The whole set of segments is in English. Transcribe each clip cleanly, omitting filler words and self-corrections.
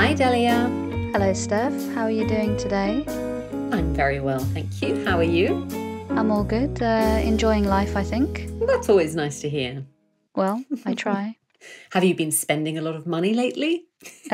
Hi, Delia. Hello, Steph. How are you doing today? I'm very well, thank you. How are you? I'm all good. Enjoying life, I think. Well, that's always nice to hear. Well, I try. Have you been spending a lot of money lately?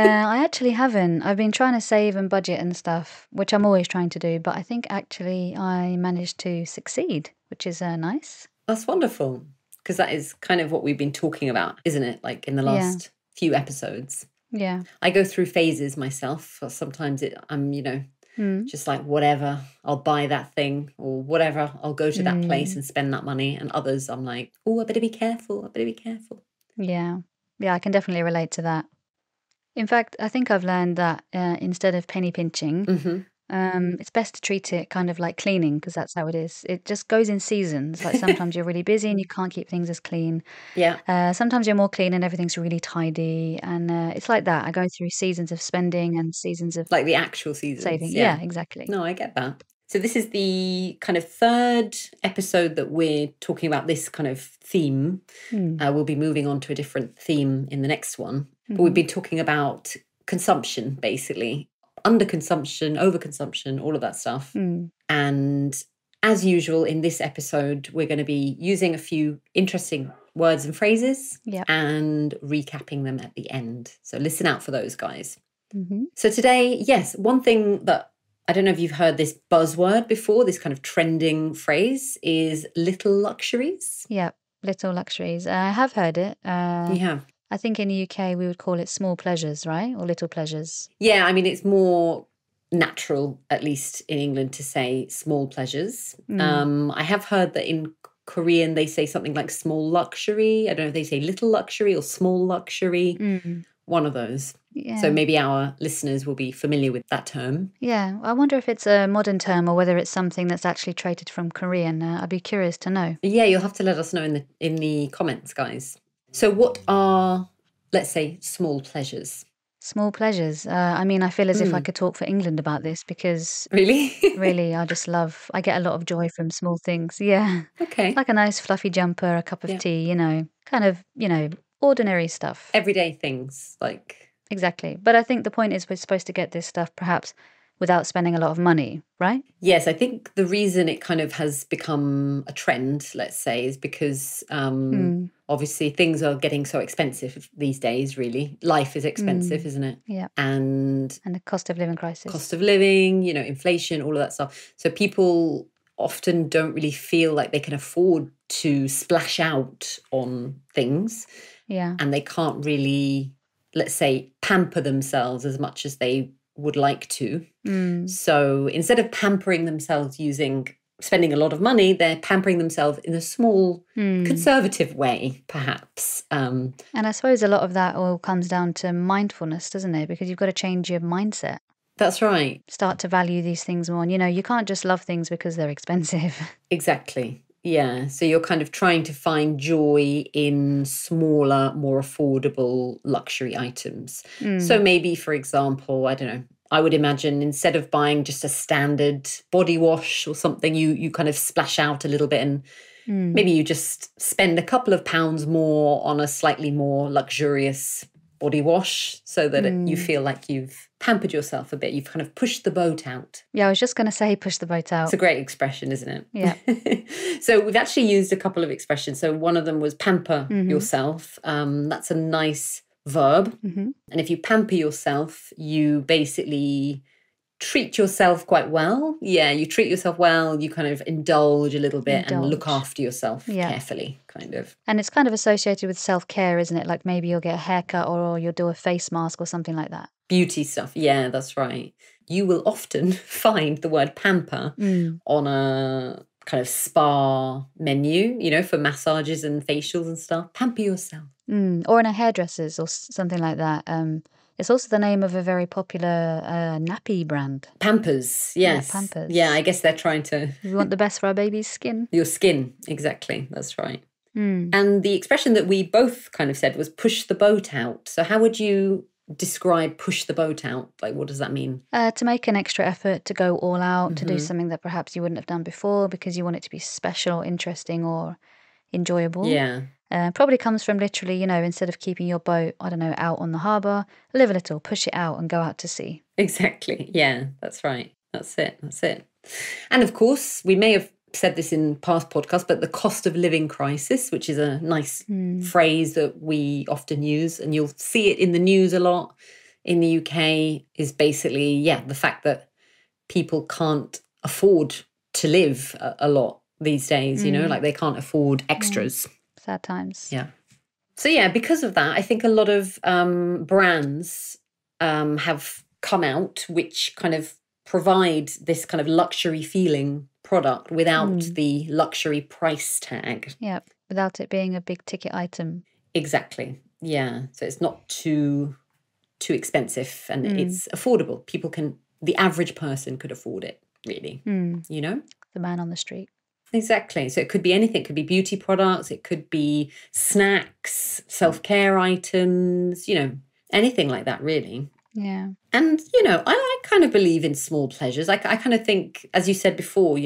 I actually haven't. I've been trying to save and budget and stuff, which I'm always trying to do, but I think actually I managed to succeed, which is nice. That's wonderful, because that is kind of what we've been talking about, isn't it? Like in the Yeah, last few episodes. yeah. I go through phases myself. Sometimes I'm, Mm, just like whatever, I'll buy that thing or whatever, I'll go to that place mm, and spend that money. And others, I'm like, oh, I better be careful. I better be careful. yeah. Yeah, I can definitely relate to that. In fact, I think I've learned that instead of penny pinching, Hmm. it's best to treat it kind of like cleaning because that's how it is. It just goes in seasons. Like sometimes you're really busy and you can't keep things as clean. Yeah, Sometimes you're more clean and everything's really tidy, and it's like that. I go through seasons of spending and seasons of like the actual saving. seasons. Yeah, Yeah. exactly. No, I get that. So this is the kind of third episode that we're talking about this kind of theme. Mm. We'll be moving on to a different theme in the next one. But we've Mhm. been talking about consumption, basically. Underconsumption, overconsumption, all of that stuff. Mm. And as usual, in this episode, we're going to be using a few interesting words and phrases Yep. and recapping them at the end. So listen out for those, guys. Mhm. So today, yes, one thing that I don't know if you've heard this buzzword before, this kind of trending phrase is little luxuries. Yep. Little luxuries. I have heard it. You have. I think in the UK we would call it small pleasures, right? Or little pleasures. Yeah, I mean, it's more natural, at least in England, to say small pleasures. Mm. I have heard that in Korean they say something like small luxury. I don't know if they say little luxury or small luxury, Mm. one of those. So Yeah. maybe our listeners will be familiar with that term. Yeah. I wonder if it's a modern term or whether it's something that's actually traded from Korean. I'd be curious to know. Yeah, you'll have to let us know in the comments, guys. So what are, let's say, small pleasures? Small pleasures. I mean, I feel as if I Mm, could talk for England about this because really? really, I get a lot of joy from small things. Yeah. Okay. Like a nice fluffy jumper, a cup of Yeah. tea, kind of, ordinary stuff. Everyday things like, Exactly. But I think the point is we're supposed to get this stuff perhaps without spending a lot of money, right? yes, I think the reason it kind of has become a trend, let's say, is because Mm, obviously things are getting so expensive these days, really. Life is expensive, mm, isn't it? yeah. And And the cost of living cost crisis. of living, inflation, all of that stuff. So people often don't really feel like they can afford to splash out on things, Yeah. and they can't really, let's say, pamper themselves as much as they would like to. Mm, So instead of pampering themselves spending a lot of money, they're pampering themselves in a small, mm. conservative way, perhaps. And I suppose a lot of that all comes down to mindfulness, doesn't it? Because you've got to change your mindset. That's right. Start to value these things more. And, you can't just love things because they're expensive. Exactly. Yeah. So you're kind of trying to find joy in smaller, more affordable luxury items. So Mm, maybe, for example, I don't know, I would imagine instead of buying just a standard body wash or something, you kind of splash out a little bit, and mm, maybe you just spend a couple of pounds more on a slightly more luxurious body wash so that you mm. feel like you've pampered yourself a bit. You've kind of pushed the boat out. Yeah, I was just going to say push the boat It's a out. great expression, isn't Yeah. it? So we've actually used a couple of expressions. So one of them was pamper Mhm. yourself. That's a nice verb. Mhm. And if you pamper yourself, you basically treat yourself quite well. Yeah, you treat yourself well, you kind of indulge a little bit and look Indulge. after yourself Yeah. carefully, kind of. And it's kind of associated with self-care, isn't it? Like maybe you'll get a haircut or you'll do a face mask or something like that. Beauty stuff. Yeah, that's right. You will often find the word pamper Mm. on a kind of spa menu, for massages and facials and stuff. Pamper yourself. Mm. Or in a hairdresser's or something like that. It's also the name of a very popular nappy brand. Pampers, Yeah, yes. Yeah, I Pampers. guess they're trying to. We want the best for our baby's skin. Your skin, exactly. That's right. Mm. And the expression that we both kind of said was push the boat out. So how would you describe push the boat out? Like, what does that mean? To make an extra effort, to go all out, to do Hmm. something that perhaps you wouldn't have done before because you want it to be special, interesting, or enjoyable. Yeah. Probably comes from literally, instead of keeping your boat, I don't know, out on the harbour, live a little, push it out and go out to sea. Exactly. Yeah, that's right. That's it. That's it. And of course, we may have said this in past podcasts, but the cost of living crisis, which is a nice phrase that we often use, and you'll see it in the news a lot in the UK, is basically, yeah, the fact that people can't afford to live a lot these days, like they can't afford extras. Sad times. Yeah. So, yeah, because of that, I think a lot of brands have come out which kind of provide this kind of luxury feeling product without the luxury price tag. Yeah, without it being a big ticket item. Exactly. Yeah. So it's not too expensive and it's affordable. The average person could afford it, really. The man on the street. Exactly. So it could be anything. It could be beauty products. It could be snacks, self-care items, anything like that, really. Yeah. And, I kind of believe in small pleasures. I kind of think, as you said before,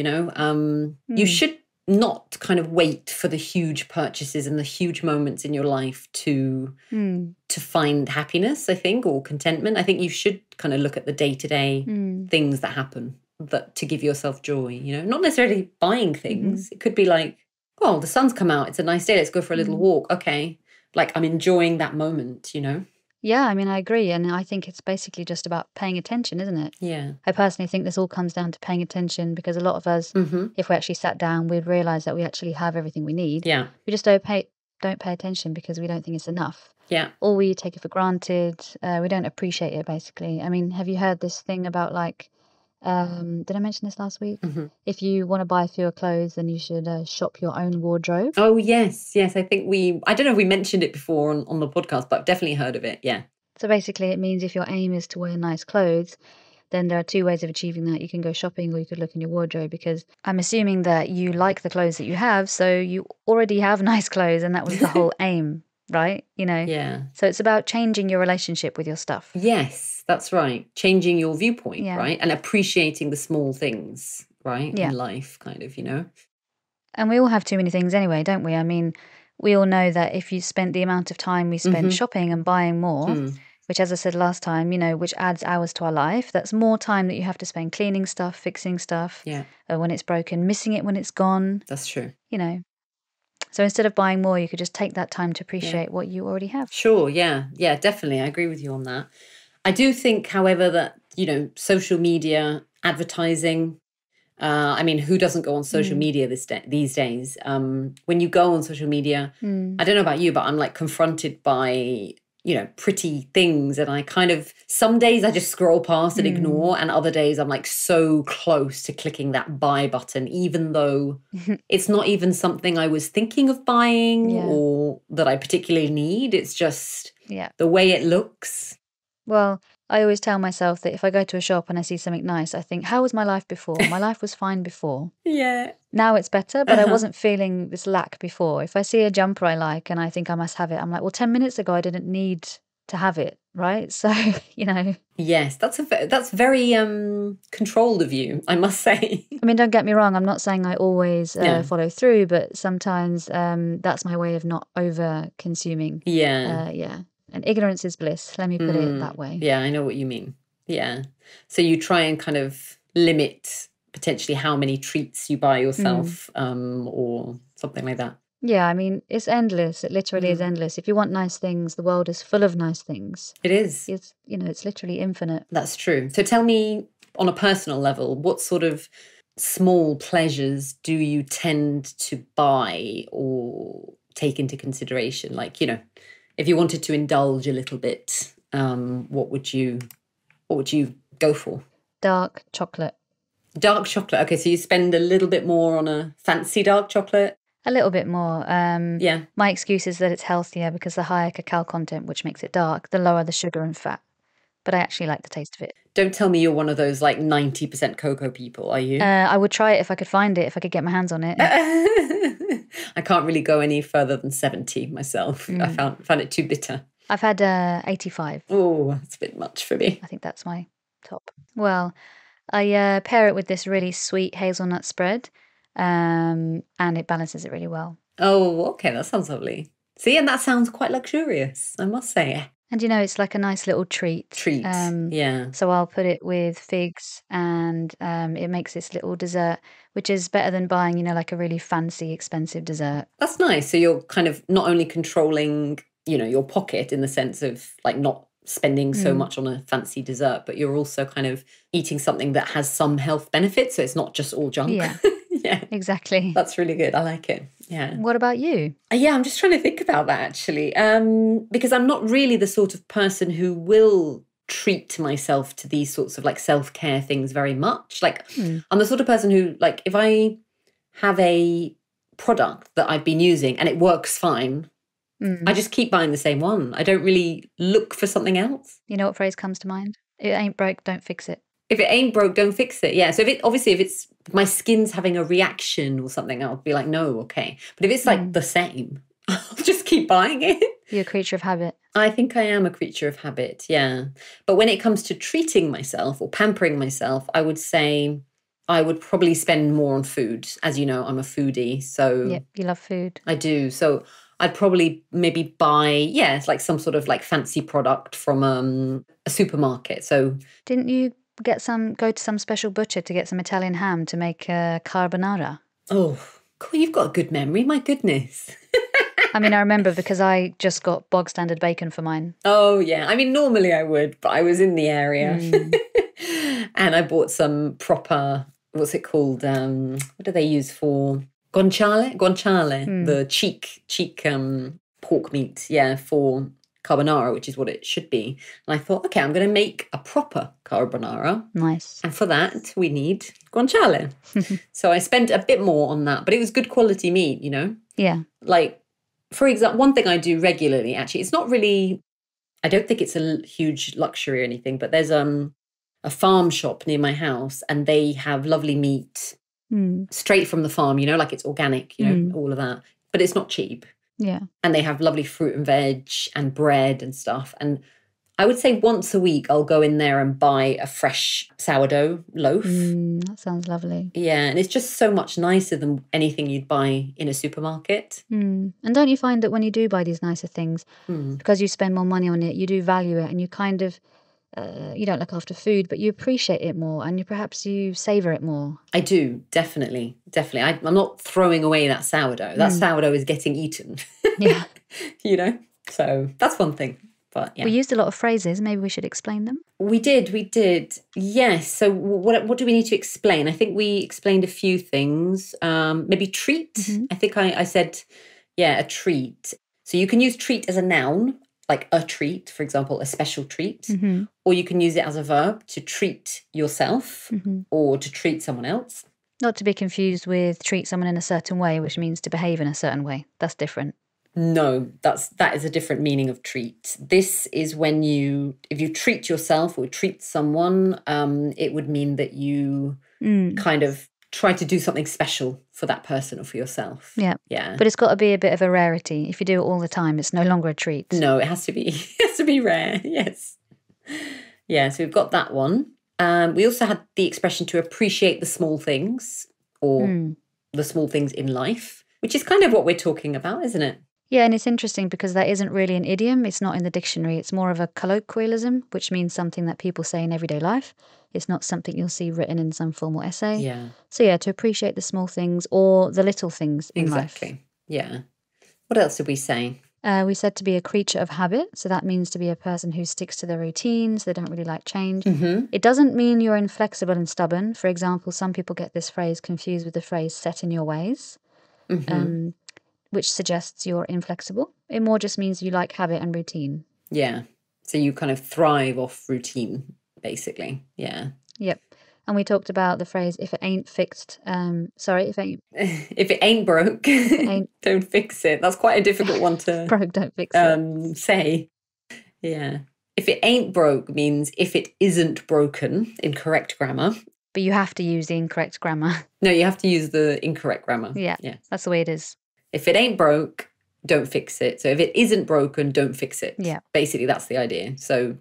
you should not kind of wait for the huge purchases and the huge moments in your life to find happiness, I think, or contentment. I think you should kind of look at the day-to-day things that happen to give yourself joy, not necessarily buying things. It could be like, oh, the sun's come out. It's a nice day. Let's go for a little walk. Okay. Like I'm enjoying that moment, Yeah, I mean, I agree. And I think it's basically just about paying attention, isn't it? Yeah. I personally think this all comes down to paying attention because a lot of us, if we actually sat down, we'd realise that we actually have everything we need. Yeah. We just don't pay attention because we don't think it's enough. Yeah. Or we take it for granted. We don't appreciate it, basically. I mean, have you heard this thing about like, did I mention this last week? If you want to buy fewer clothes, then you should shop your own wardrobe. Oh, yes. Yes. I think I don't know if we mentioned it before on the podcast, but I've definitely heard of it. Yeah. So basically it means if your aim is to wear nice clothes, then there are two ways of achieving that. You can go shopping or you could look in your wardrobe, because I'm assuming that you like the clothes that you have, so you already have nice clothes, and that was the whole aim, right? Yeah. So it's about changing your relationship with your stuff. Yes, that's right. Changing your viewpoint, right? And appreciating the small things, right? In life, kind of, And we all have too many things anyway, don't we? I mean, we all know that if you spent the amount of time we spent shopping and buying more, which, as I said last time, which adds hours to our life, that's more time that you have to spend cleaning stuff, fixing stuff, when it's broken, missing it when it's gone. That's true. So instead of buying more, you could just take that time to appreciate what you already have. Sure, yeah. Yeah, definitely. I agree with you on that. I do think, however, that, social media, advertising, I mean, who doesn't go on social media these days? When you go on social media, I don't know about you, but I'm like confronted by, pretty things. And I kind of, some days I just scroll past and ignore. And other days I'm like so close to clicking that buy button, even though it's not even something I was thinking of buying or that I particularly need. It's just the way it looks. Well, I always tell myself that if I go to a shop and I see something nice, I think, how was my life before? My life was fine before. Yeah. Now it's better, but I wasn't feeling this lack before. If I see a jumper I like and I think I must have it, I'm like, well, 10 minutes ago I didn't need to have it, right? So, Yes, that's very controlled of you, I must say. I mean, don't get me wrong. I'm not saying I always follow through, but sometimes that's my way of not over consuming. Yeah. And ignorance is bliss. Let me put it that way. Yeah, I know what you mean. Yeah. So you try and kind of limit potentially how many treats you buy yourself or something like that. Yeah, I mean, it's endless. It literally is endless. If you want nice things, the world is full of nice things. It is. It's, it's literally infinite. That's true. So tell me, on a personal level, what sort of small pleasures do you tend to buy or take into consideration? Like, if you wanted to indulge a little bit, what would you go for? Dark chocolate. Dark chocolate. Okay, so you spend a little bit more on a fancy dark chocolate? A little bit more. My excuse is that it's healthier because the higher cacao content, which makes it dark, the lower the sugar and fat. But I actually like the taste of it. Don't tell me you're one of those like 90% cocoa people, are you? I would try it if I could find it, if I could get my hands on it. I can't really go any further than 70 myself. I found it too bitter. I've had 85. Oh, that's a bit much for me. I think that's my top. Well, I pair it with this really sweet hazelnut spread, and it balances it really well. Oh, okay, that sounds lovely. See, and that sounds quite luxurious, I must say. And it's like a nice little treat. Treat, yeah. So I'll put it with figs, and it makes this little dessert, which is better than buying, like a really fancy, expensive dessert. That's nice. So you're kind of not only controlling, your pocket in the sense of like not spending so much on a fancy dessert, but you're also kind of eating something that has some health benefits. So it's not just all junk. Yeah. Yeah, exactly. That's really good. I like it. Yeah. What about you? Yeah, I'm just trying to think about that actually, because I'm not really the sort of person who will treat myself to these sorts of like self-care things very much. Like I'm the sort of person who, like, if I have a product that I've been using and it works fine, I just keep buying the same one. I don't really look for something else. You know what phrase comes to mind? It ain't broke, don't fix it. If it ain't broke, don't fix it. Yeah. So if it's my skin's having a reaction or something, I'll be like, no, okay. But if it's like the same, I'll just keep buying it. You're a creature of habit. I think I am a creature of habit, yeah. But when it comes to treating myself or pampering myself, I would say I would probably spend more on food. As you know, I'm a foodie, so... Yep, you love food. I do. So I'd probably maybe buy, it's like some sort of like fancy product from a supermarket. So... Didn't you go to some special butcher to get some Italian ham to make carbonara? Oh, cool, you've got a good memory, my goodness. I mean, I remember because I just got bog standard bacon for mine. Oh, yeah. I mean, normally I would, but I was in the area. And I bought some proper, what's it called? What do they use for? Guanciale? Guanciale, the cheek pork meat, for carbonara, which is what it should be. And I thought, okay, I'm going to make a proper carbonara. Nice. And for that, we need guanciale. So I spent a bit more on that, but it was good quality meat, Yeah. Like, for example, one thing I do regularly, actually, it's not really, I don't think it's a huge luxury or anything, but there's a farm shop near my house and they have lovely meat straight from the farm, like it's organic, all of that. But it's not cheap. Yeah. And they have lovely fruit and veg and bread and stuff. And I would say once a week I'll go in there and buy a fresh sourdough loaf. That sounds lovely. Yeah, and it's just so much nicer than anything you'd buy in a supermarket. And don't you find that when you do buy these nicer things, because you spend more money on it, you do value it and you kind of, you don't look after food, but you appreciate it more and perhaps you savour it more. I do, definitely. I'm not throwing away that sourdough. That sourdough is getting eaten. Yeah. So that's one thing. But yeah. We used a lot of phrases. Maybe we should explain them. We did. Yes. So what do we need to explain? I think we explained a few things. Maybe treat. I think I said, a treat. So you can use treat as a noun, like a treat, for example, a special treat. Or you can use it as a verb to treat yourself or to treat someone else. Not to be confused with treat someone in a certain way, which means to behave in a certain way. That's different. No, that is a different meaning of treat. This is when if you treat yourself or treat someone, it would mean that you kind of try to do something special for that person or for yourself. Yeah. Yeah. But it's got to be a bit of a rarity. If you do it all the time, it's no longer a treat. No, it has to be rare. Yes. Yeah, so we've got that one. We also had the expression to appreciate the small things or the small things in life, which is kind of what we're talking about, isn't it? Yeah, and it's interesting because that isn't really an idiom. It's not in the dictionary. It's more of a colloquialism, which means something that people say in everyday life. It's not something you'll see written in some formal essay. Yeah. So to appreciate the small things or the little things in life. Exactly. Yeah. What else did we say? We said to be a creature of habit. So that means to be a person who sticks to their routines. They don't really like change. It doesn't mean you're inflexible and stubborn. For example, some people get this phrase confused with the phrase set in your ways. Which suggests you're inflexible. It more just means you like habit and routine. Yeah. So you kind of thrive off routine, basically. Yeah. Yep. And we talked about the phrase, if it ain't fixed, if it ain't broke, don't fix it. That's quite a difficult one to broke, don't fix it. Say. Yeah. If it ain't broke means if it isn't broken in correct grammar. But you have to use the incorrect grammar. No, you have to use the incorrect grammar. Yeah. That's the way it is. If it ain't broke, don't fix it. So if it isn't broken, don't fix it. Yeah. Basically, that's the idea. So yep.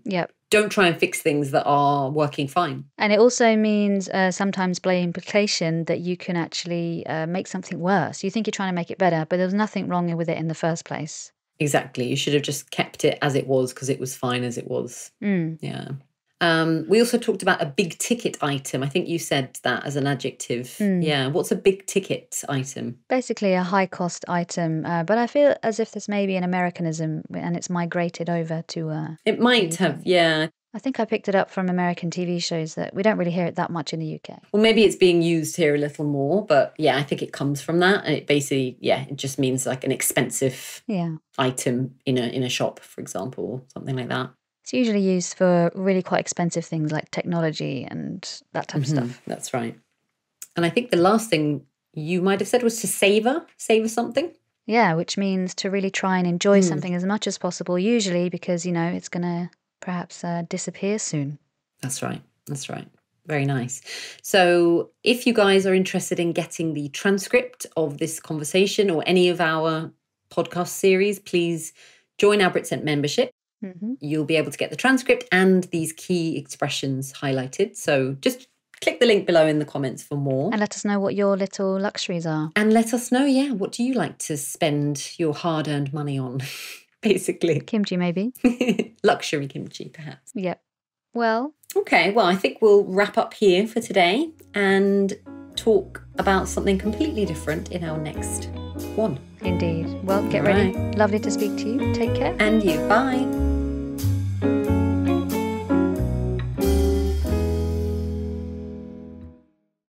don't try and fix things that are working fine. And it also means sometimes by implication that you can actually make something worse. You think you're trying to make it better, but there's nothing wrong with it in the first place. Exactly. You should have just kept it as it was because it was fine as it was. Yeah. We also talked about a big ticket item. I think you said that as an adjective. Yeah. What's a big ticket item? Basically a high cost item. But I feel as if there's maybe an Americanism and it's migrated over to... it might have, yeah. I think I picked it up from American TV shows that we don't really hear it that much in the UK. Well, maybe it's being used here a little more, but yeah, I think it comes from that. And it basically, it just means like an expensive item in a shop, for example, or something like that. It's usually used for really quite expensive things like technology and that type of stuff. That's right. And I think the last thing you might have said was to savor something. Yeah, which means to really try and enjoy something as much as possible, usually because, it's going to perhaps disappear soon. That's right. Very nice. So if you guys are interested in getting the transcript of this conversation or any of our podcast series, please join our BritSent membership. You'll be able to get the transcript and these key expressions highlighted. So just click the link below in the comments for more. And let us know what your little luxuries are. And let us know, what do you like to spend your hard-earned money on, basically? Kimchi, maybe. Luxury kimchi, perhaps. Yep. Well. Okay, well, I think we'll wrap up here for today and talk about something completely different in our next one. Indeed. Well, get ready. Lovely to speak to you. Take care. And you. Bye.